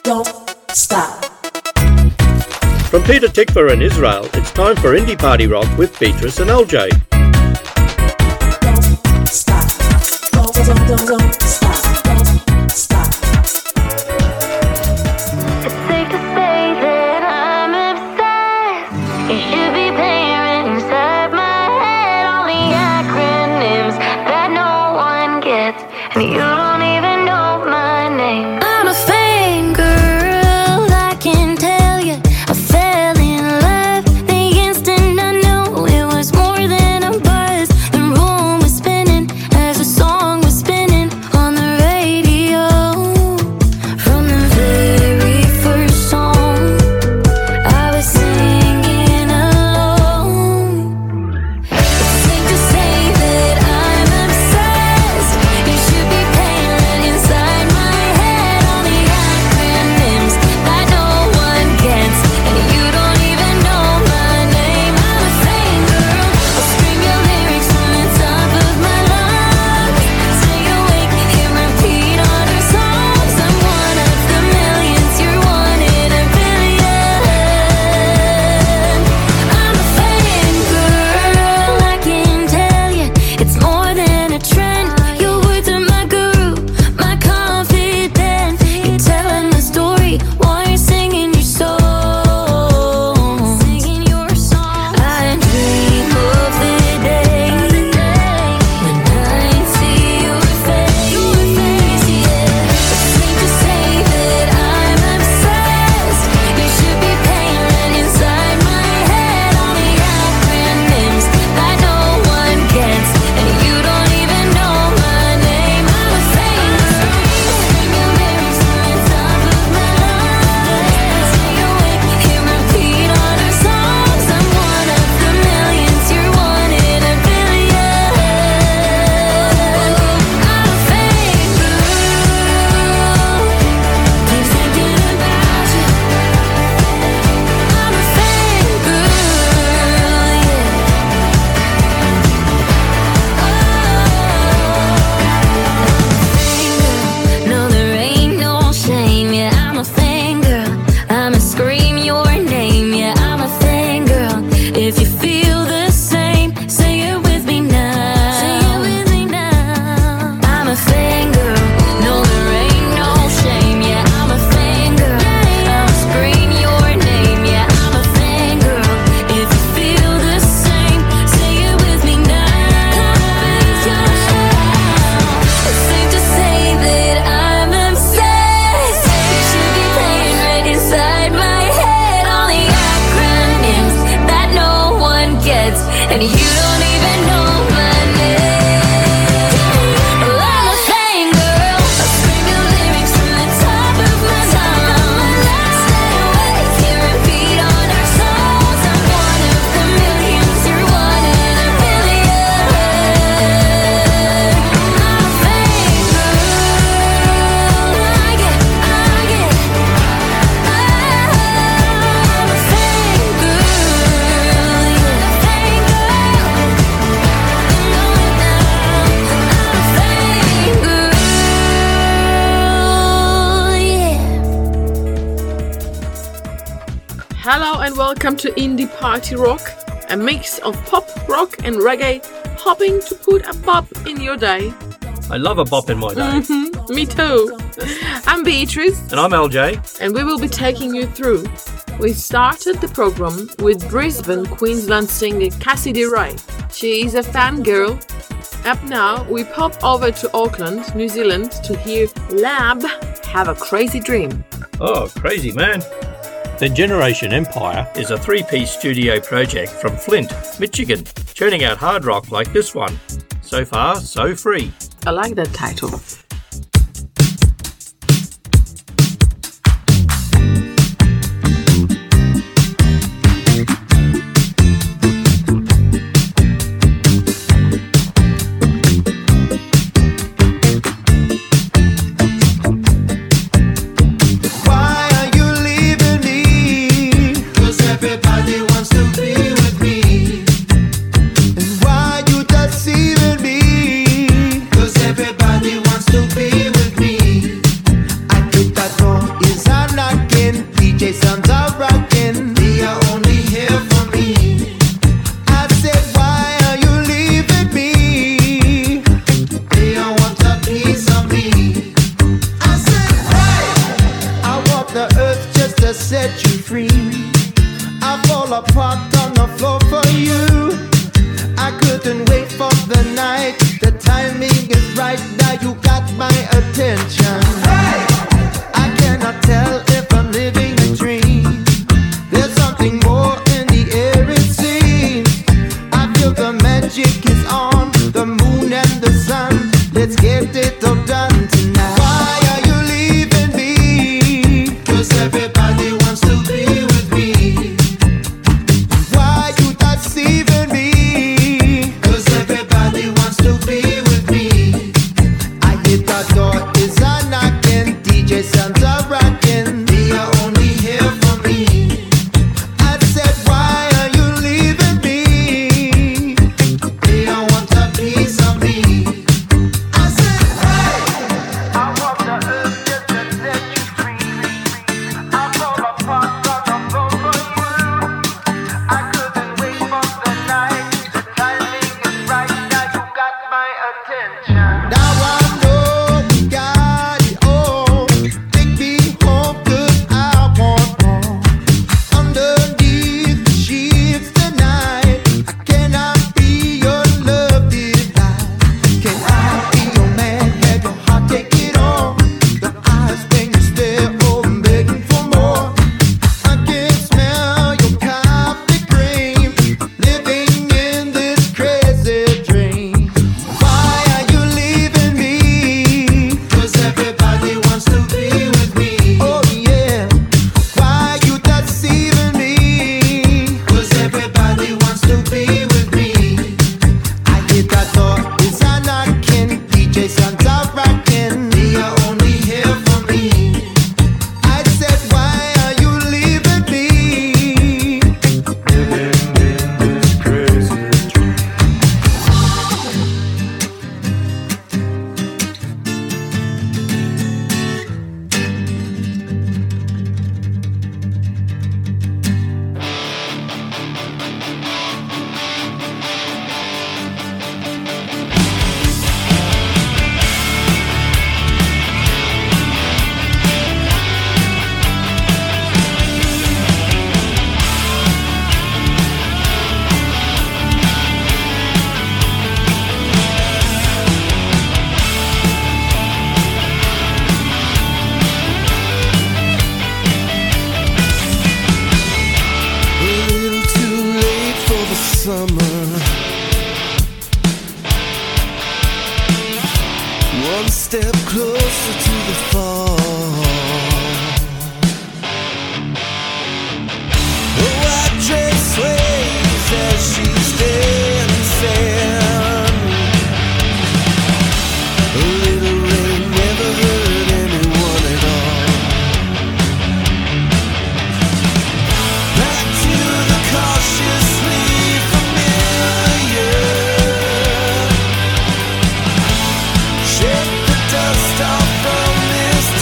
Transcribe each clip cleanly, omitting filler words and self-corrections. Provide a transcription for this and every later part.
don't stop. From Peter Tikva in Israel, it's time for Indie Party Rock with Beatrice and LJ. Don't stop. Don't stop. Don't stop. It's safe to say that I'm obsessed. You should be paying rent inside my head. All the acronyms that no one gets, and you don't even know my name. I'm a fangirl, I can tell you. I fell in love the instant I knew it was more than a buzz. The room was spinning as the song was spinning on the radio. From the very first song, I was singing alone. It's safe to say that I'm obsessed. You should be paying rent inside my head. All the acronyms that no one gets, and you don't even know my name. I'm a fangirl. I'll scream your lyrics from the top of my lungs. Stay awake, hit repeat on our songs. I'm one of the millions, you're one in a billion. I'm a fangirl, I can tell you. It's more than a trend. Your words are my guru, my confidant. You're telling the story while you're singing your song. I dream of the day when I see your face. Yeah, it's safe to say that I'm obsessed. You should be paying rent inside my head. All the acronyms that no one gets, and you don't even know my name. I'm a fangirl. I'll scream your lyrics from the top of my lungs. Stay awake, hit repeat on our songs. I'm one of the millions, you're one in a billion. I'm a fangirl. Keep thinking about you. I'm a fangirl, yeah. No, there ain't no shame, yeah, I'm a fangirl. I'ma scream your name, yeah, I'm a fangirl. If you feel the same, say it with me now. I'm a fangirl. No, there ain't no shame, yeah, I'm a fangirl. I'ma scream your name, yeah, I'm a fangirl. If you feel the same, say it with me now. It's safe to say that I'm obsessed. You should be paying rent inside my head. All the acronyms that no one gets, and you don't even know my name. Well, I'm a fangirl. I'll scream your lyrics from the top of my lungs. Stay awake, hit repeat on our songs. I'm one of the millions, you're one in a billion. I'm a fangirl. I get. I'm a fangirl. Hello and welcome to Indie Party Rock, a mix of pop, rock and reggae, hoping to put a bop in your day. I love a bop in my day. Me too. I'm Beatrice And I'm LJ. and we will be taking you through. We started the program with Brisbane, Queensland singer Cassidy Ray. She is a fangirl. Up now, we pop over to Auckland, New Zealand to hear Lab Have a Crazy Dream. Oh, crazy man. Then Generation Empire is a three-piece studio project from Flint, Michigan, churning out hard rock like this one. So far, so free. I like that title. Why are you leaving me? 'Cause everybody wants to be with me. And why you deceiving me? 'Cause everybody wants to attention. I cannot tell if I'm living a dream. There's something more in the air, it seems. I feel the magic is on, the moon and the sun. Let's get it all done tonight. Why are you leaving me? 'Cause everybody wants to be with me. Why you deceiving me? 'Cause everybody wants to be with me. I hit the door, is a knocking. DJ sounds are rocking. They are only here for me. I said, why are you leaving me? They don't want a piece of me. I said, hey, I walk the earth just to set you free. I fall apart on the floor for you. I couldn't wait for the night. The timing is right. Now you got my attention. Now I know we got it all. Take me home 'cause I want more. Underneath the sheets tonight, I cannot be your love delight. Can I be your man? Have your heart, take it on. The eyes when you stare, oh, I'm begging for more. I can smell your coffee cream, living in this crazy dream. Why are you leaving me? 'Cause everybody wants to be with me. Oh yeah. Why you deceiving me? 'Cause everybody wants to be with me. I hit that door, is a knocking. DJ sounds are rocking. They are only here for me. I said, why are you leaving me? Living in this crazy dream. A little too late for the summer. One step closer to the fall. A white dress sways as she's dancing. A little rain never hurt anyone at all. Back to the cautiously familiar. Shake the dust off from this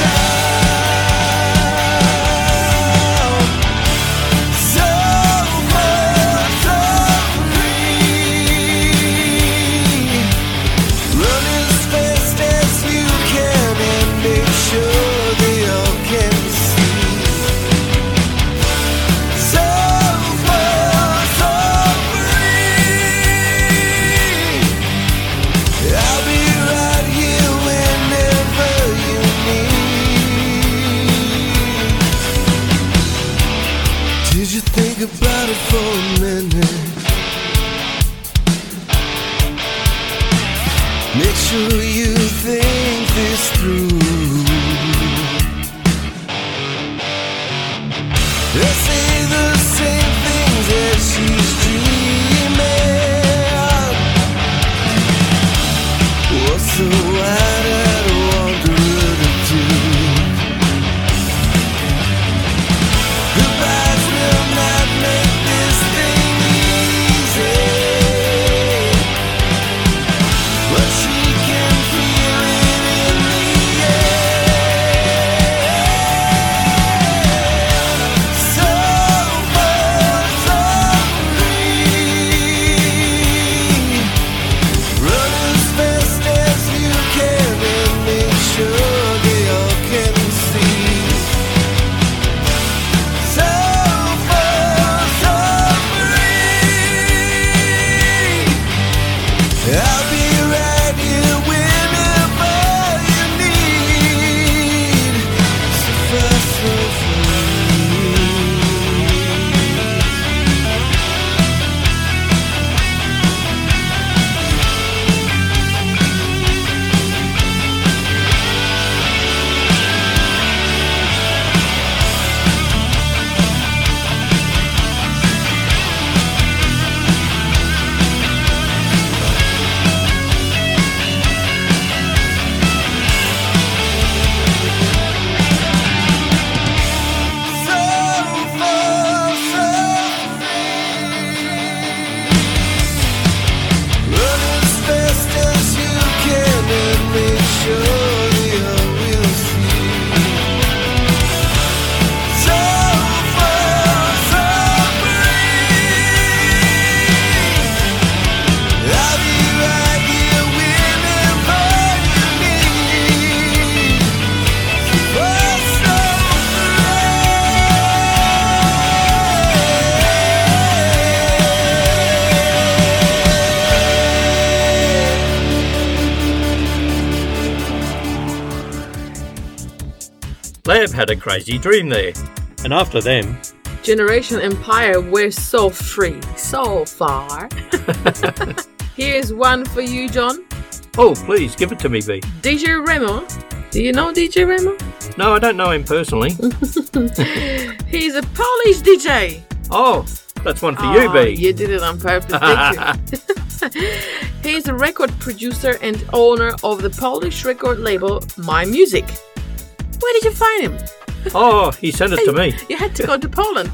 Lab had a crazy dream there. And after them, Generation Empire were so free, so far. Here's one for you, John. oh, please give it to me, B. DJ Remo. Do you know DJ Remo? No, I don't know him personally. He's a Polish DJ. Oh, that's one for you, B. You did it on purpose, did you? He's a record producer and owner of the Polish record label My Music. Where did you find him? Oh, he sent it to me. You had to go to Poland.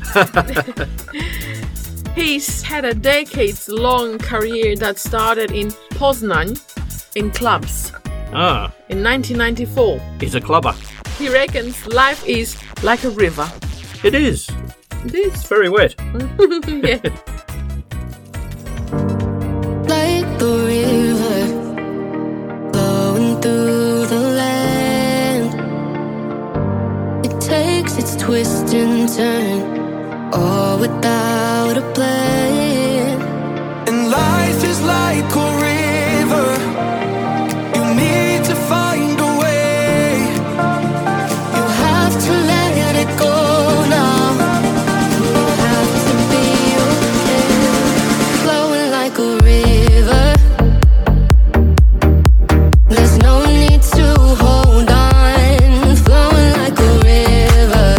He's had a decades-long career that started in Poznań in clubs. Ah, In 1994, he's a clubber. he reckons life is like a river. It is. It is. It's very wet. Yeah. Like the river flowing through the land. It takes its twist and turn, all without a plan. And life is like a river. You need to find a way. You have to let it go now. You have to be okay. Flowing like a river. There's no need to hold on. Flowing like a river.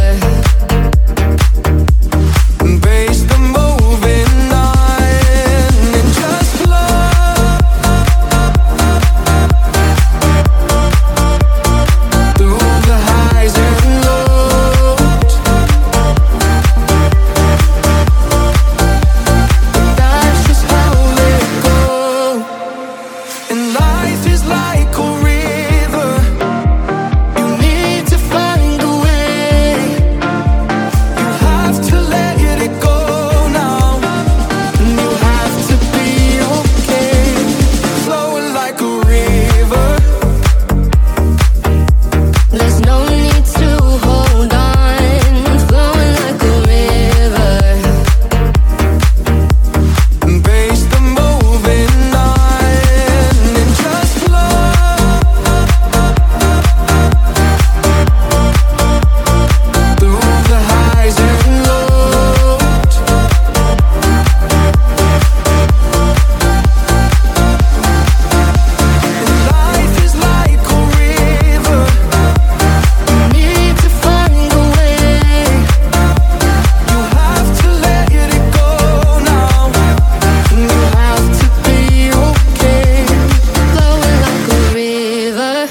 Embrace the moving on and just flow through the highs and lows. That's just how it goes. And life is like a river. You need to find a way. You have to let it go now. And you have to be okay. Flowing like a river. There's no need to hold on. Flowing like a river. Embrace the moving on and just flow through the highs and lows. And life is like a river. You need to find a way. You have to let it go now. You have to be okay. Flowing like a river.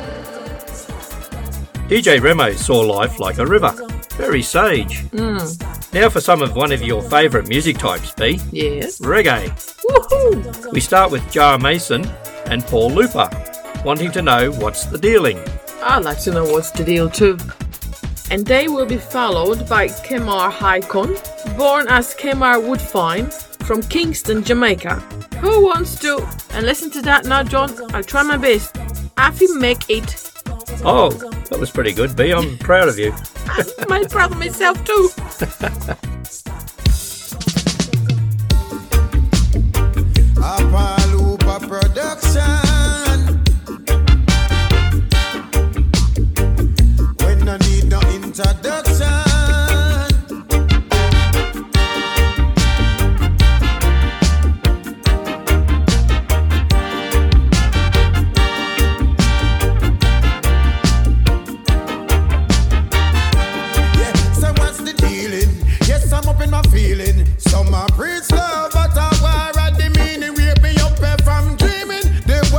DJ Remo saw life like a river. Very sage. Now for some of one of your favourite music types, B. Yes. Reggae. Woohoo! We start with Jar Mason and Paul Looper, wanting to know what's the dealing. I'd like to know what's the deal too. And they will be followed by Kemar Haikon, born as Kemar Woodfine from Kingston, Jamaica. Who wants to? And listen to that now, John. I'll try my best. Afi make it. Oh, that was pretty good, B. I'm proud of you. I'm proud of myself too. A Palupa production. When I need no introduction. Yeah, so what's the dealing? Yes, I'm up in my feeling. Some are preach love, but I war at the meaning. Wake me up from dreaming. The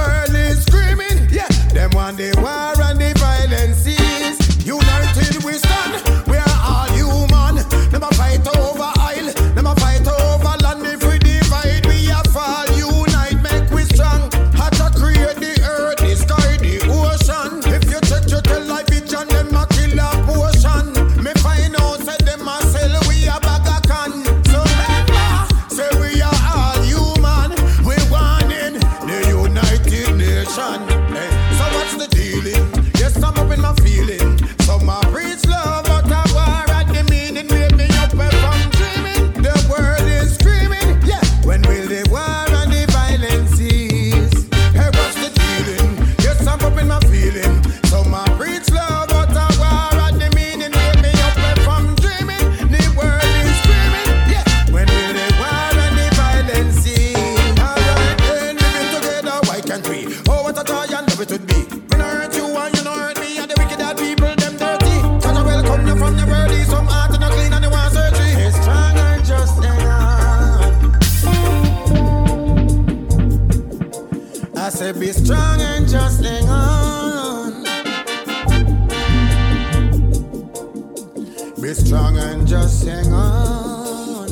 Be strong and just hang on.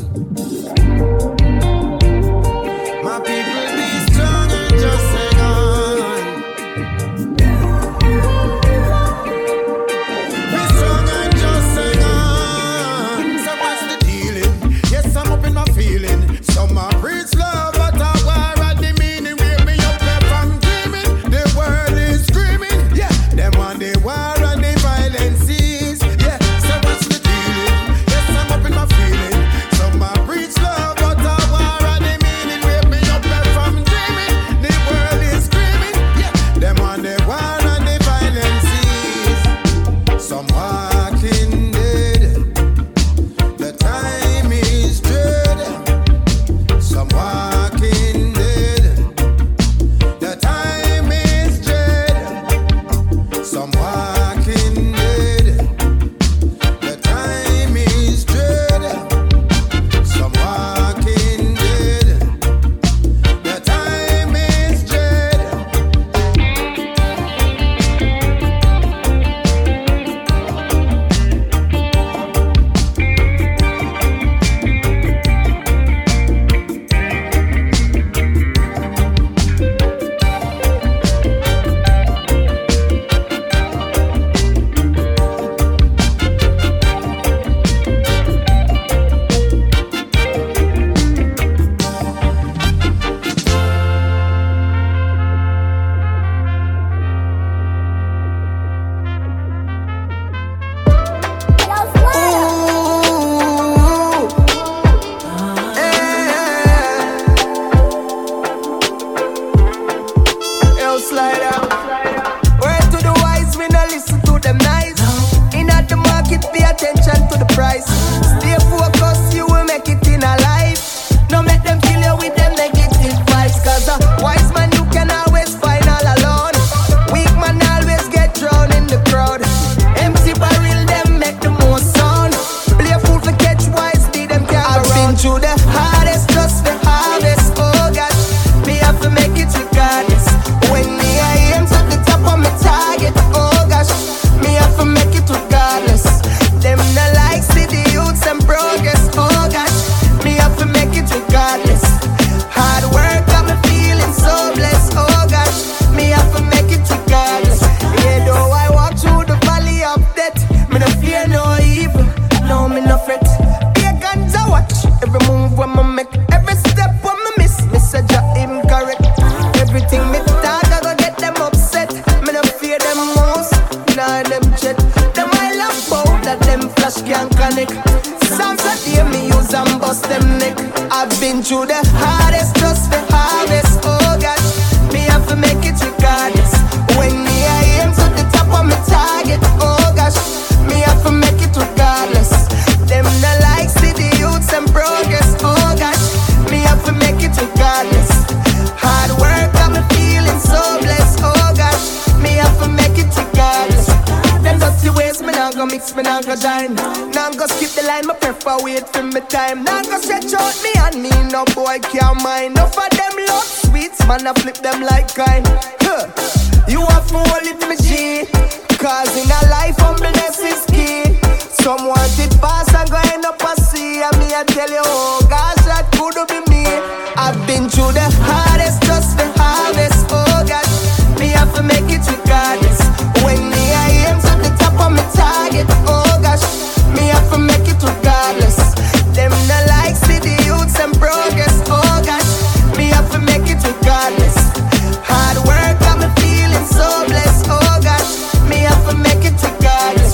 My people, be strong and just hang on. Be strong and just hang on. So what's the dealing? Yes, I'm up in my feeling. Some are preach love, but I war at the meaning. Wake me up there from dreaming. The world is screaming. Yeah, them on the war and the violence is. Yeah, so what's the dealing? Yes, I'm up in my feeling. Some are preach love, but I war at the meaning. Wake me up there from dreaming. The world is screaming. Yeah, them on the war and the violence is. Some walking dead. The time is dread. Some walking dead. The time is dread. Some walking dead. The time is dread. Some walking dead. The time is dread. Yo, slide out. Word to the wise, we no listen to them nice. In at the market, pay attention to the price. Stay focused, you will make it in a life. No make them kill you with them negative vibes. Cause a wise man you can always find all alone. Weak man always get drowned in the crowd. Empty barrel, them make the most sound. Play a fool for catch wise, lead them can't I've been through the hardest, just the harvest. Oh gosh, me have to make it regardless. When me I aim to the top of my target. Oh gosh, me have to make it regardless. Them no like see the youths and progress. Oh gosh, me have to make it regardless. Hard work got me feeling so blessed. Oh gosh, me have to make it regardless. Yeah, though I walk through the valley of death, me no fear no evil, no me no fret. Be a guns I watch every move when me make, every step when me miss a job incorrect. Everything me talk I go get them upset. Me no fear them most, nah them jet. Them I love bow that them flash can't connect. Sounds like hear me use and bust them neck. I've been through the hardest just for harvest. Oh gosh, me have to make it regardless. When me I aim to the top of my target. Oh gosh, me have to make it regardless. Them no like see the youths and progress. Oh gosh, me have to make it regardless. Hard work got me feeling so blessed. Oh gosh, me have to make it regardless. Them dirty ways me nah go mix, me nah go join. Nah go skip the line, me prefer wait for me time. Nah go stretch out me and me, no boy can't mind. Enough of them love sweets, man I flip them like kind. Huh. You have to hold it me G, cause in a life humbleness is key. Some want it fast and go end up a sea. And me I tell you, oh gosh, that could be me. I've been through the hardest just for harvest. Oh gosh, me have to make it regardless. When me I aim to the top of my target. Oh gosh, me have to make it regardless. Them no like see the youths and progress. Oh gosh, me have to make it regardless. Hard work got me feeling so blessed. Oh gosh, me have to make it regardless.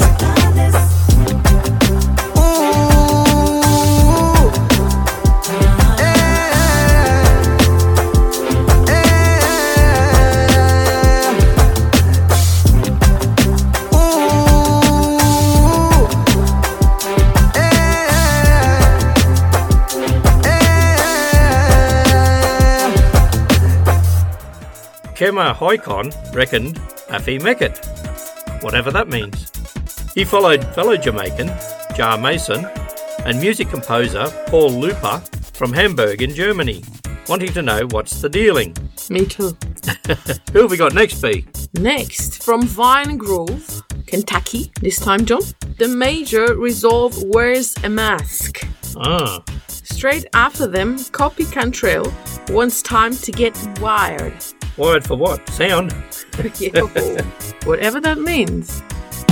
Kema Hoikon reckoned Afi Mekit, whatever that means. He followed fellow Jamaican Jar Mason and music composer Paul Luper from Hamburg in Germany, wanting to know what's the dealing. Me too. Who have we got next, B? Next, from Vine Grove, Kentucky, this time, John. the major resolve wears a mask. Ah, Straight after them, Copy Cantrell wants time to get wired. wired for what? Sound? Yo, whatever that means.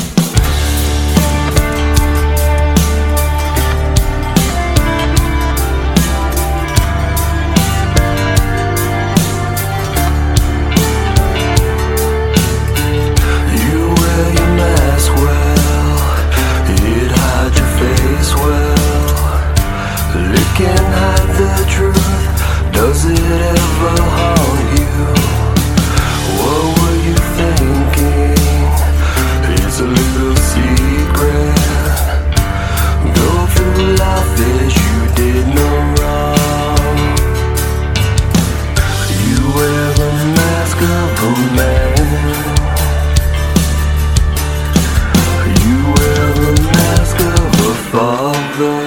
You wear your mask well, it hides your face well. It can hide the truth, does it ever haunt you? What were you thinking? It's a little secret. Go through life as you did no wrong. You wear the mask of a man. You wear the mask of a father.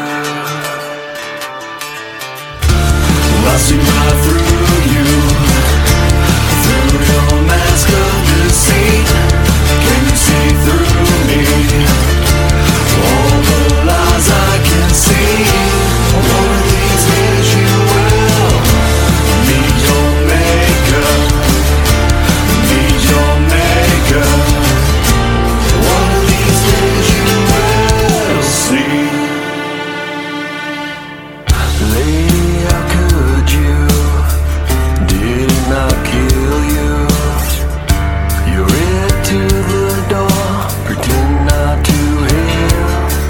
I see right through you, through your mask of deceit. Can you see through me? All the lies I can see. One of these days you will meet your maker. Meet your maker. One of these days you will see. Lady, how could you? Did it not kill you? You read to the door, pretend not to hear.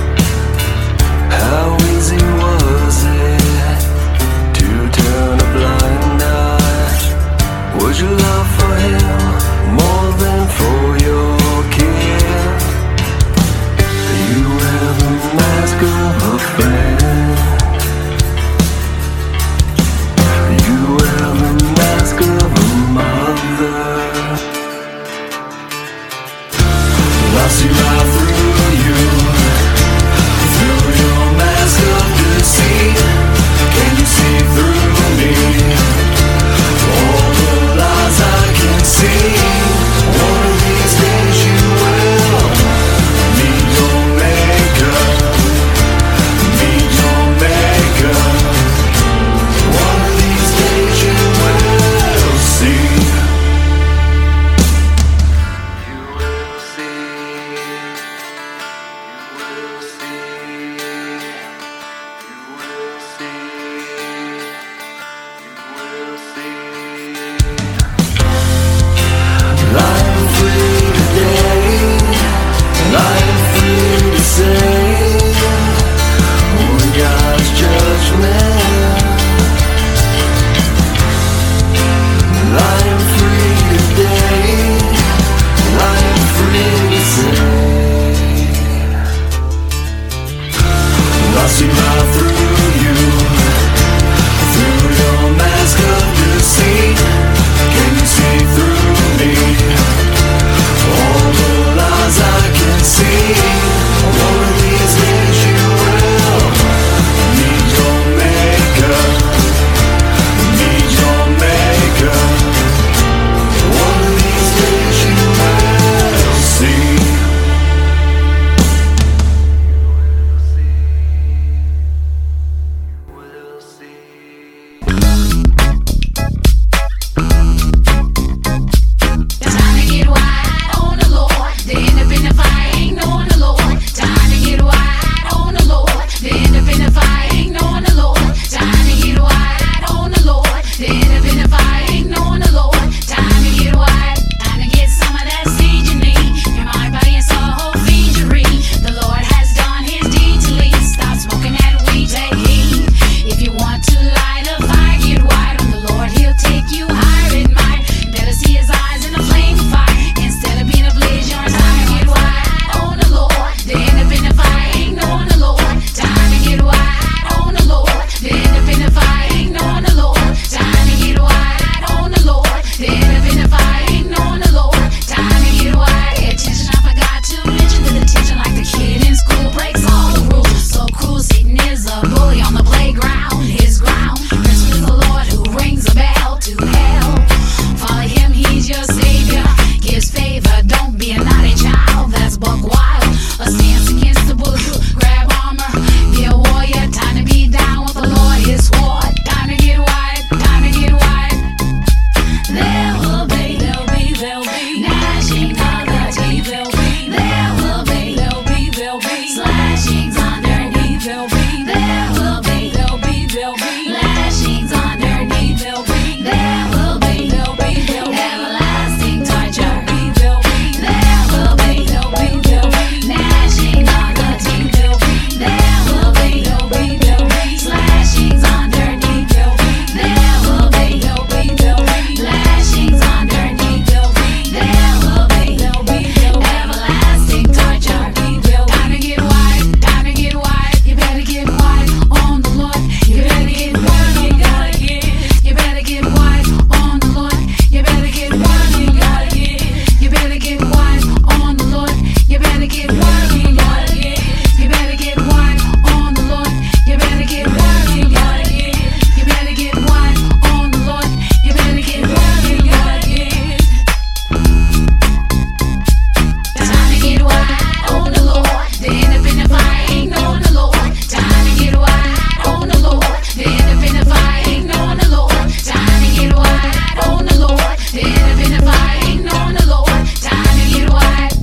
How easy was it to turn a blind eye? Was your love for him more than for your kid? You wear the mask of a friend. You wear the mask of a mother. I see right through you, through your mask of deceit. Can you see through me? All the lies I can see. One of these days you will meet your maker. Meet your maker. One of these days you will see. You will see. get wild, you gotta get. You better get wild on the Lord. You better get wild, you gotta get. You better get wild on the Lord. You better get wild, you gotta get. Time to get wild on the Lord. They end up in the fire, ain't on the Lord. Time to get wild on the Lord. They end up in the fire, ain't on the Lord. Time to get wild on the Lord. They end up in the fire, ain't on the Lord. Time to get wild.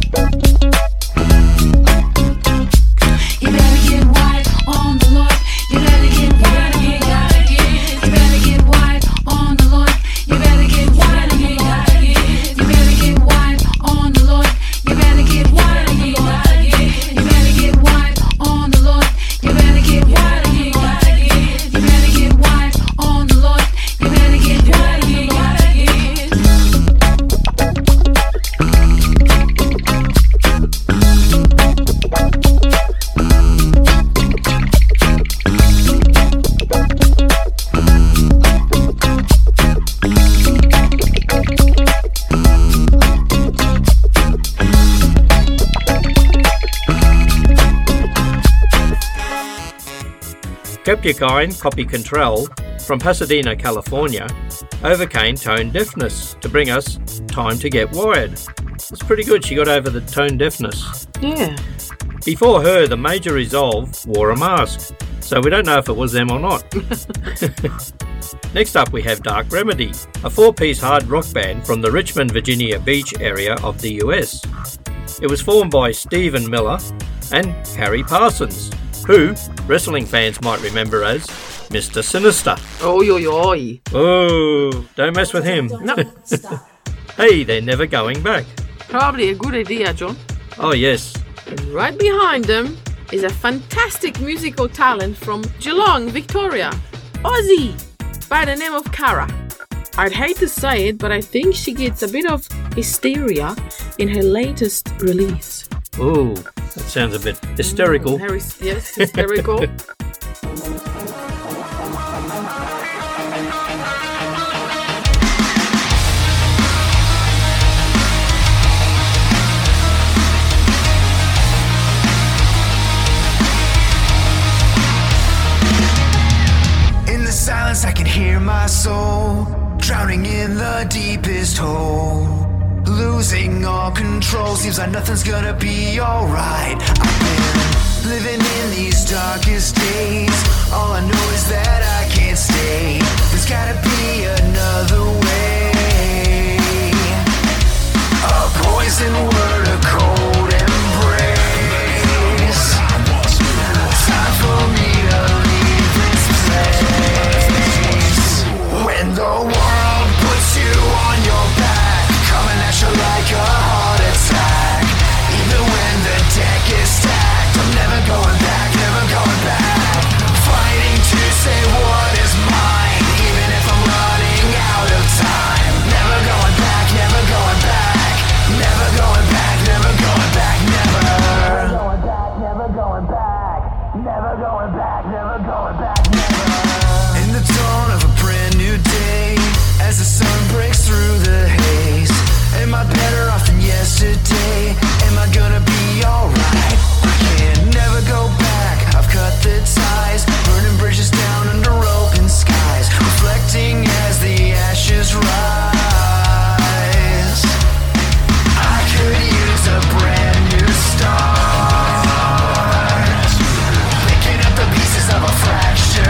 You better get wild on the Lord. You better get wild, you gotta get. You better get wild on the Lord. You better get wild, you gotta get. You better get wild on the Lord. You better get wild, you gotta get. You better get wild on the Lord. You better get wild, you gotta get. You better get wild on the Lord. You better get wild, you gotta get. Kepyakine Copy Control from Pasadena, California, overcame tone deafness to bring us Time to Get Wired. It's pretty good, she got over the tone deafness. Yeah. Before her, the Major Resolve wore a mask, so we don't know if it was them or not. Next up we have Dark Remedy, a 4-piece hard rock band from the Richmond, Virginia Beach area of the US. It was formed by Stephen Miller and Harry Parsons, who wrestling fans might remember as Mr. Sinister. Oi, oi, oi. Oh, don't mess with him. No, Stop. Hey, they're never going back. probably a good idea, John. Oh yes, And right behind them is a fantastic musical talent from Geelong, Victoria, Aussie, by the name of Cara. I'd hate to say it, but I think she gets a bit of hysteria in her latest release. oh, that sounds a bit hysterical. Yes, hysterical. In the silence, I can hear my soul drowning in the deepest hole. Losing all control, seems like nothing's gonna be alright. I've been living in these darkest days. All I know is that I can't stay. There's gotta be another way. A poison word, a cold embrace. Time for me to leave this place. When the world puts you on your back, coming at you like a heart attack. Even when the deck is stacked, I'm never going back, never going back. Fighting to say what is mine, even if I'm running out of time. Never going back, never going back. Never going back, never going back, never. Never going back, never going back, never going back, never. In the dawn of a brand new day, as the sun breaks through the haze, am I better off than yesterday? Am I gonna be alright? I can never go back, I've cut the ties, burning bridges down under open skies, reflecting as the ashes rise. I could use a brand new start, picking up the pieces of a fractured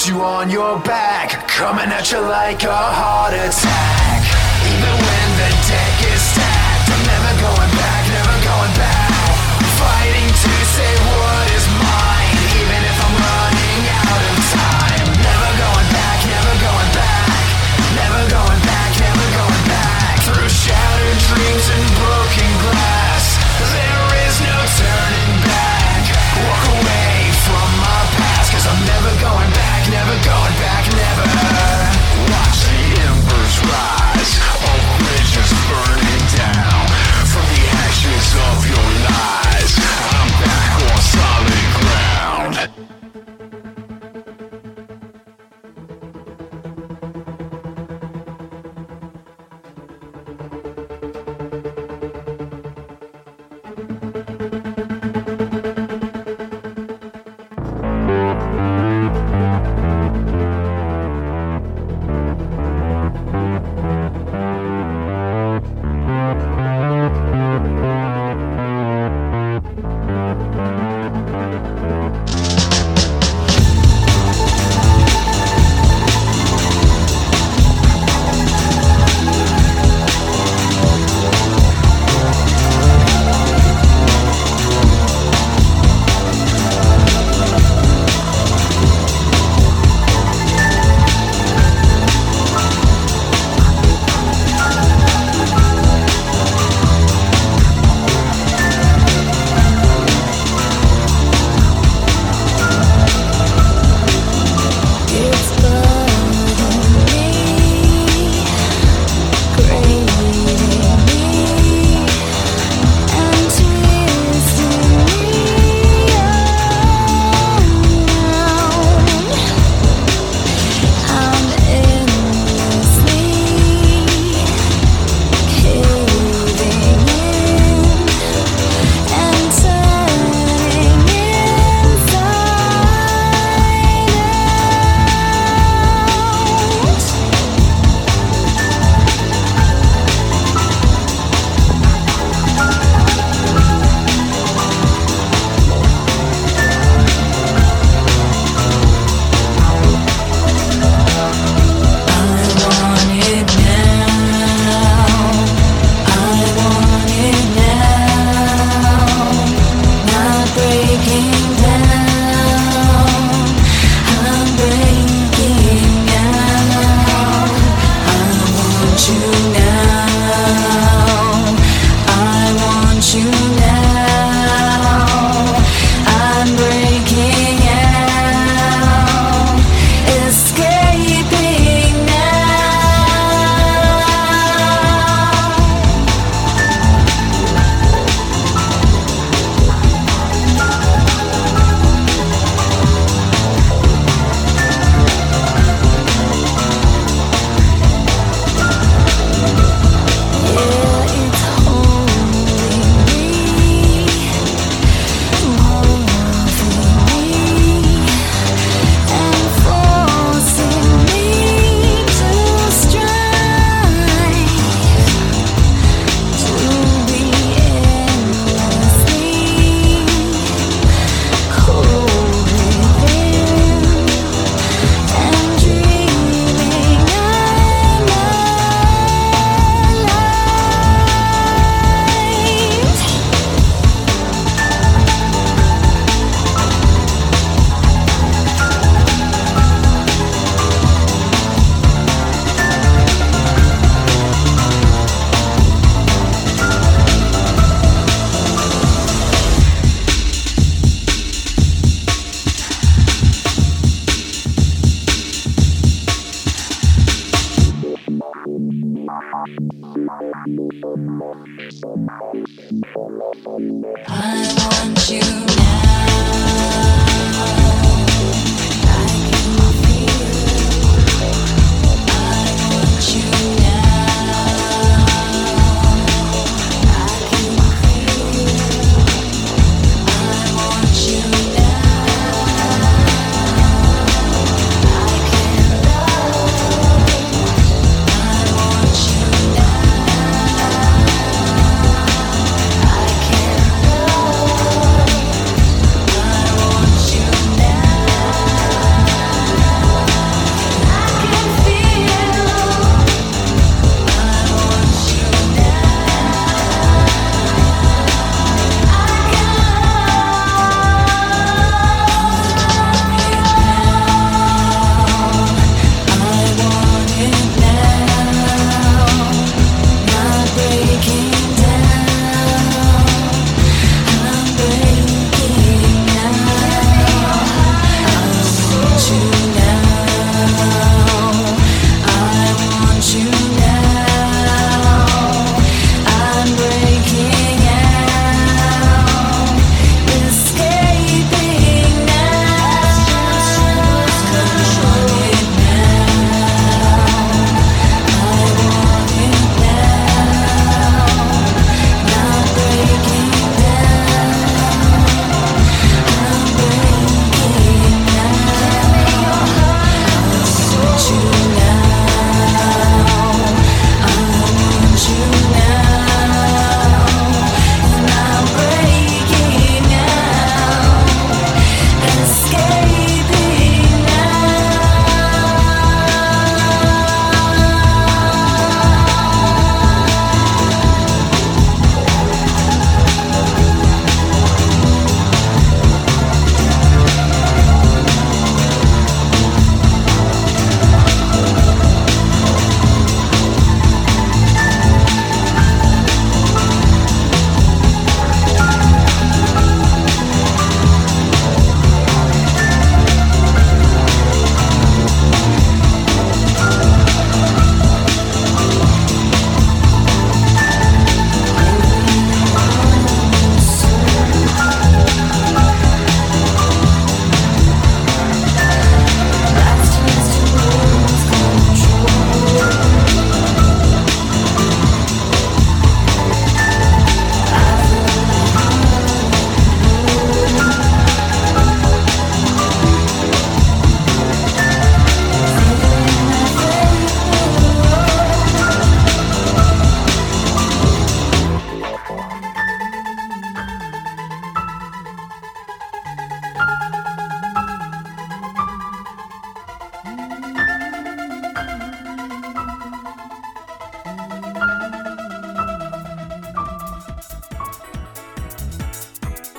put you on your back, coming at you like a heart attack. Even when the deck is stacked, I'm never going back, never going back. Fighting to save what is mine, even if I'm running out of time. Never going back, never going back. Never going back, never going back. Through shattered dreams and broken glass, there is no turning back. Walk away from my past, 'cause I'm never going back, never going back, never. Watch the embers rise, all bridges burning down. From the ashes of your lies, I'm back on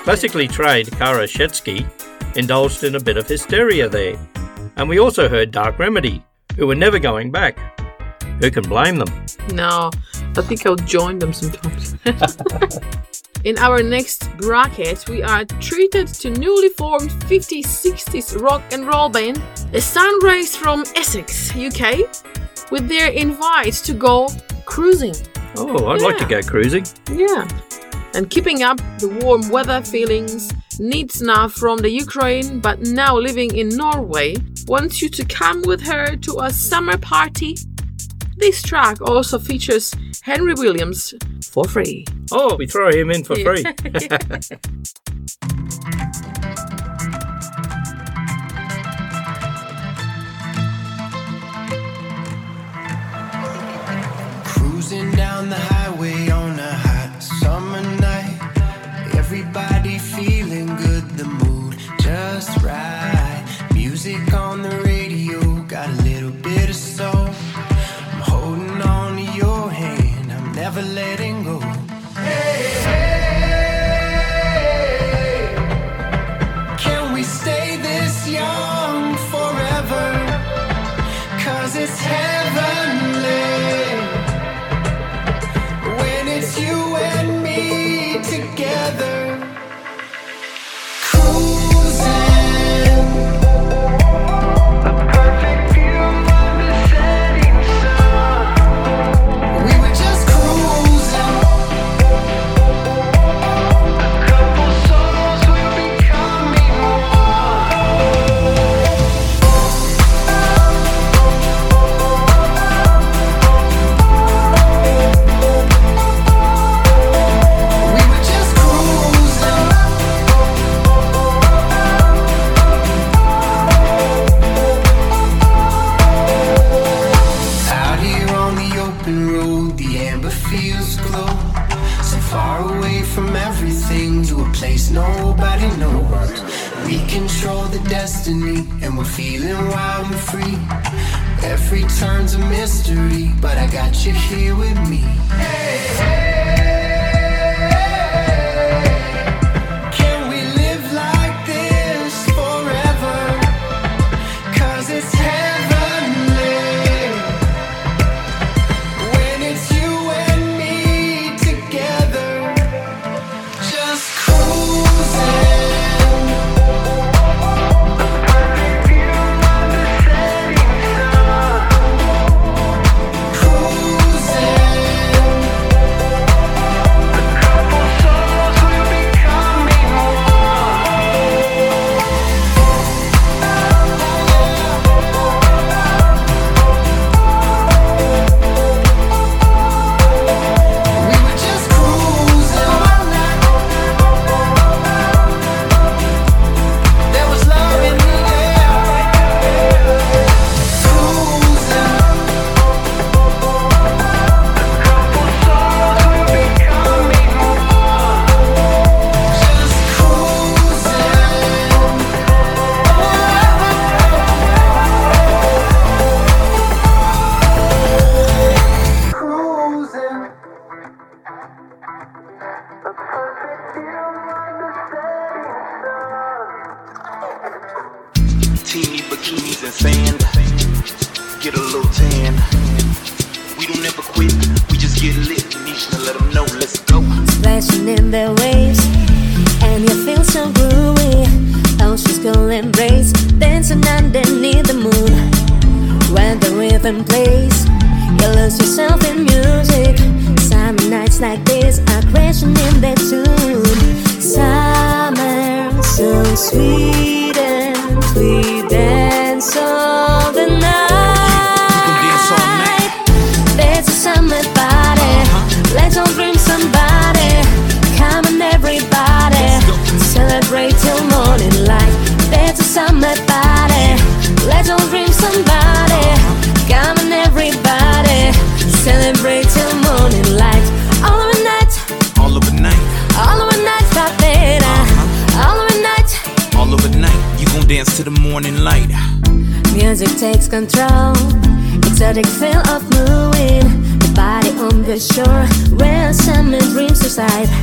Classically trained Kara Shetsky indulged in a bit of hysteria there. And we also heard Dark Remedy, who were never going back. Who can blame them? No, I think I'll join them sometimes. In our next bracket, we are treated to newly formed 50s, 60s rock and roll band, the Sunrays from Essex, UK, with their invite to go cruising. Oh, I'd like to go cruising. Yeah. And keeping up the warm weather feelings, Nitsna from the Ukraine, but now living in Norway, wants you to come with her to a summer party. This track also features Henry Williams for free. Oh, we throw him in for free. Cruising down the highway on a hot summer night. Everybody feeling good, the mood just right. Music on the radio, got a little bit of soul. I'm holding on to your hand, I'm never letting go. Hey, hey, can we stay this young forever? 'Cause it's heavenly when it's you and me together. Cruising, a perfect view of the setting sun. We were just cruising, a couple souls will be coming We were just cruising. Out here on the open road, the amber fields glow. So far away from everything to a place nobody knows. We control the destiny and we're feeling wild and free. Every turn's a mystery, but I got you here with me. Hey, can we live like this forever? 'Cause it's heavenly when it's you and me together. Just cruising, a perfect view of the setting sun. Cruising, a couple souls will be coming one. We were just cruising. There was love in the air. Cruising, a couple souls will be coming one. Just cruising. A perfect view of the setting sun. Teeny bikinis and sand. Get a little tan. We don't ever quit. We just get lit. Nisha, let them know. Let's go. Splashing in the waves, and you feel so groovy. Ocean's cool embrace, dancing underneath the moon. When the rhythm plays, you lose yourself in music. Summer nights like this are crashing in the tune. Summer, so sweet and we dance all the dance all night. night. There's a summer party. Let's all bring somebody. Come on, everybody. Celebrate till morning light. There's a summer party. Let's all bring somebody. Come on, everybody. Celebrate till morning light. All of a night. All over night. All of a night, papera. All of a night. All over night. You gon' dance to the morning light. Music takes control. Exotic feel of moving. The body on the shore where summer dreams reside.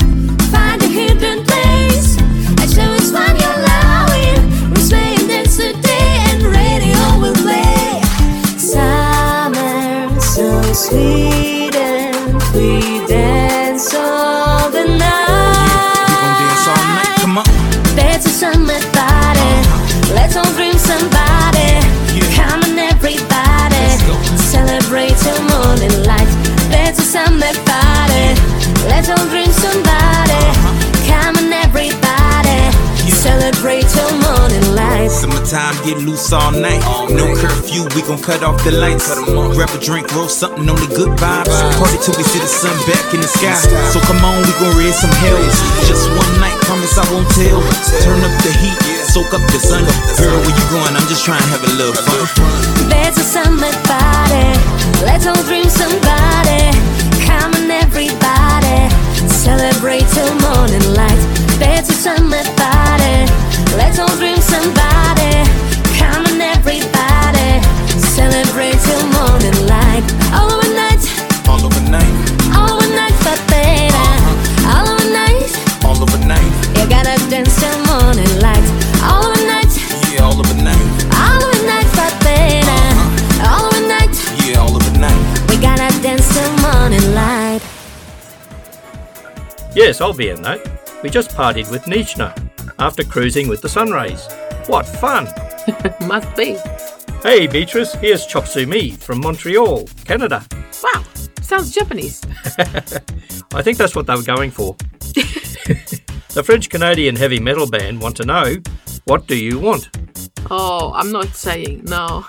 Find a hidden place and show us when you're allowing. We're swaying dance today and radio will play. Summer so sweet and we dance all the night. We gon' dance all night, come on. There's a summer party. Let's all dream somebody. Come on everybody, celebrate your morning light. There's a summer party. Let's all dream somebody. Come on everybody, celebrate your morning light. Summertime, get loose all night. No curfew, we gon' cut off the lights. Grab a drink, roll something on the good vibes. Party till we see the sun back in the sky. So come on, we gon' raise some hells. Just one night, promise I won't tell. Turn up the heat, soak up the sun. Girl, where you going? I'm just trying to have a little fun. There's a summer party. Let's all dream somebody. Come on everybody, celebrate your morning light. There's a summer party. Let's all dream somebody. Come on everybody, celebrate your morning light. All over night, All over night, all over night, baby. All over night, all over night. you gotta dance till morning light. All over night, Yeah, all over night. all over night, baby. All over night, Yeah, all over night. we gotta dance till morning light. Yes, I'll be in that. We just partied with Nishna after cruising with the Sunrays. What fun! Must be. Hey Beatrice, here's Chop Suey from Montreal, Canada. Wow, sounds Japanese. I think that's what they were going for. The French-Canadian heavy metal band want to know, what do you want? Oh, I'm not saying no.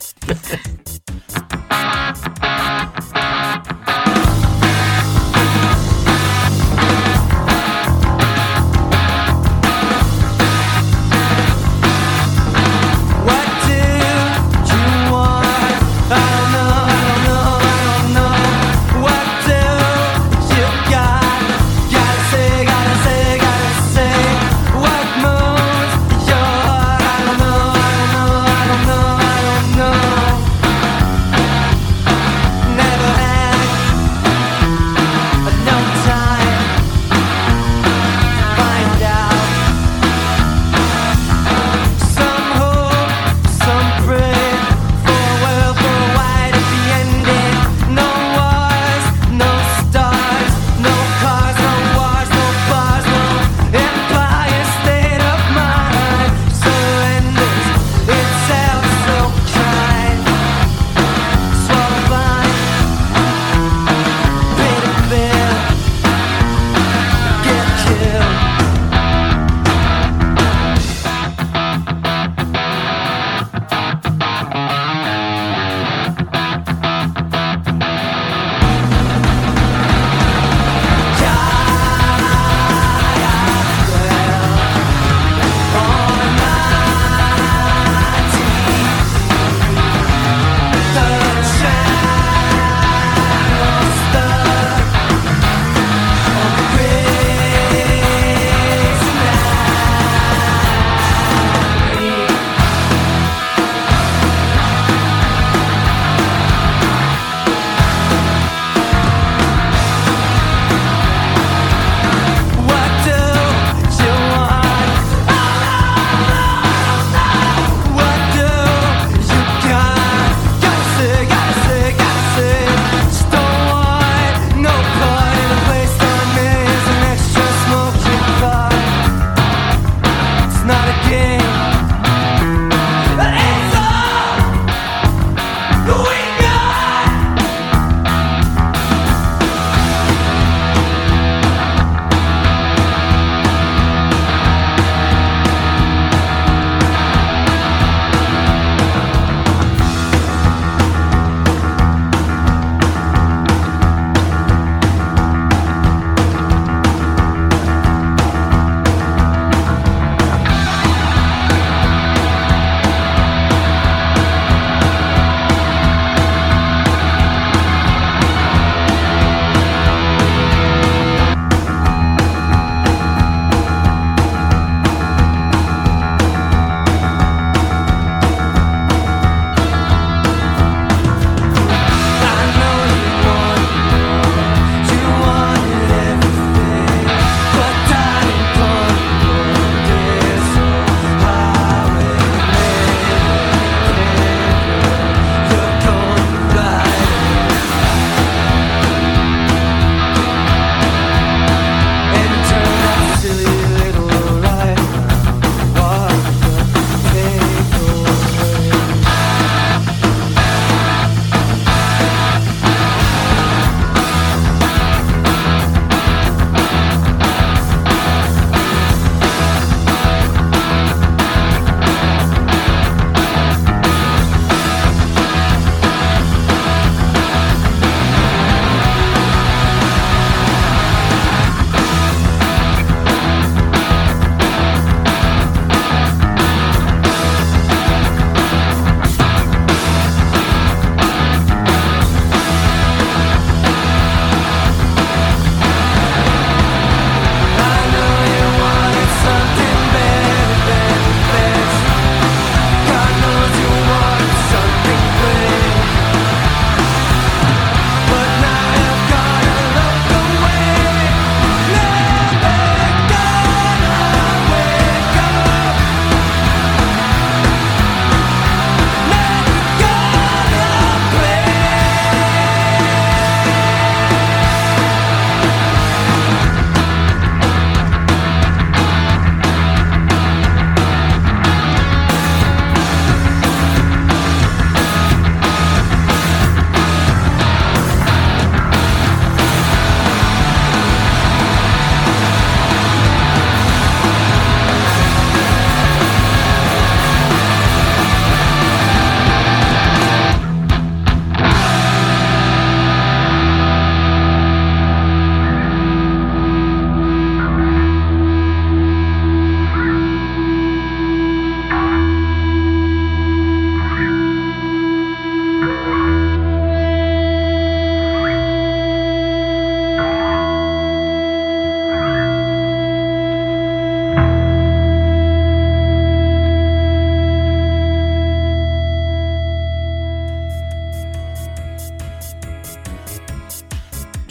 What do you want? I don't know. What do you got? Gotta say. What moves your heart? I don't know.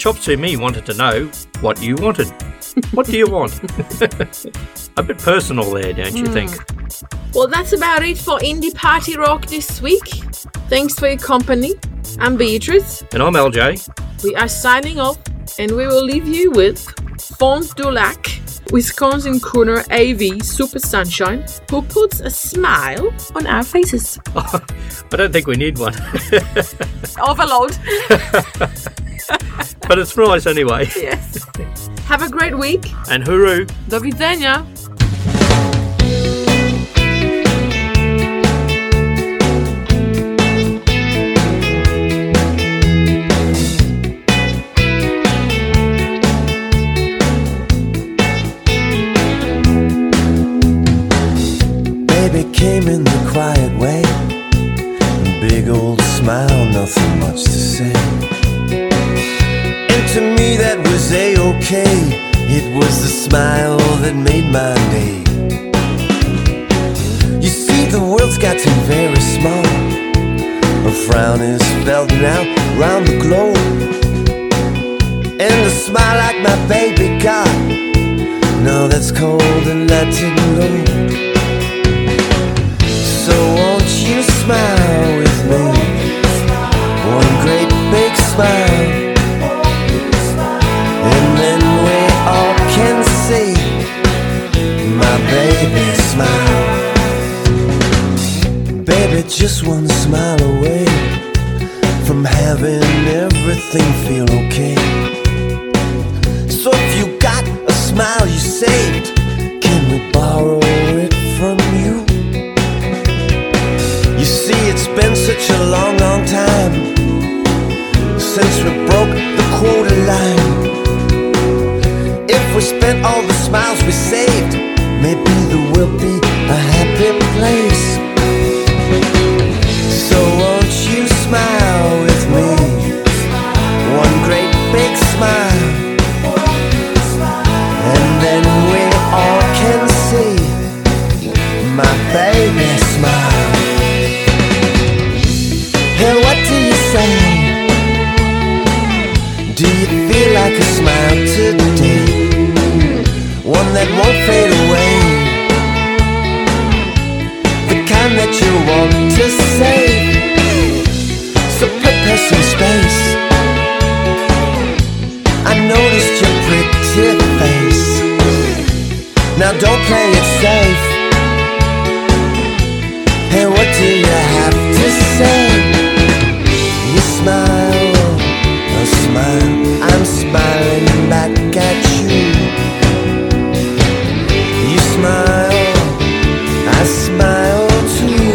Chop Suey wanted to know what you wanted. What do you want? A bit personal there, don't you think? Well, that's about it for Indie Party Rock this week. Thanks for your company. I'm Beatrice. And I'm LJ. We are signing off, and we will leave you with Fons du Lac, Wisconsin crooner AV Super Sunshine, who puts a smile on our faces. I don't think we need one. Overload. But it's nice anyway. Yes. Have a great week. And hooroo. Do widzenia. Baby came in the quiet way, big old smile, nothing much to say. And to me that was A-okay. It was the smile that made my day. You see, the world's gotten very small. A frown is felt now round the globe. And a smile like my baby got, now that's called a Latin load. So won't you smile with me? One great big smile, and then we all can see my baby smile. Baby, just one smile away from having everything feel okay. So if you got a smile you saved, can we borrow it from you? You see, it's been such a long, long time since we broke the quota line. If we spent all the smiles we saved, maybe there will be a happy place. So won't you smile with me? One great big smile, and then we all can see my baby smile. Hey, what do you say? Do you feel like a smile today? One that won't fade away, the kind that you want to save. So prepare some space. I noticed your pretty face. Now don't play it safe. Hey, what do you have to say? You smile, a smile, I'm smiling back at you. You smile, I smile too.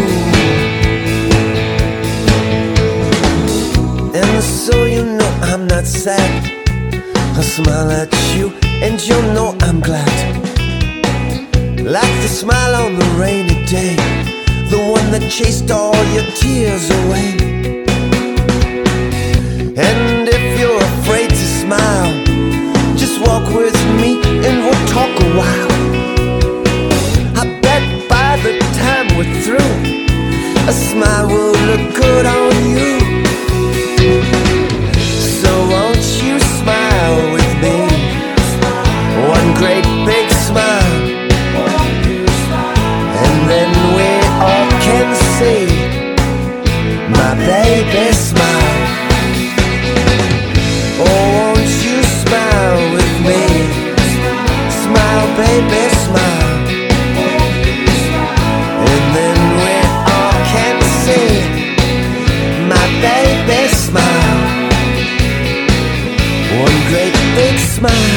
And so you know I'm not sad. I smile at you and you know I'm glad. Like the smile on the rainy day, the one that chased all your tears away. And if you're afraid to smile, just walk with me and we'll talk a while. I bet by the time we're through, a smile will look good on you. So won't you smile with me? One great big smile, and then we all can see my baby smile. Oh, won't you smile with me? Smile, baby, smile. And then we all can see my baby smile. One great big smile.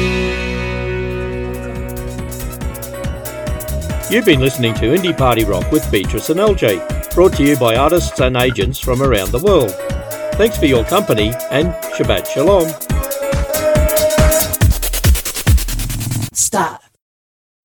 You've been listening to Indie Party Rock with Beatrice and LJ, brought to you by artists and agents from around the world. Thanks for your company and Shabbat Shalom.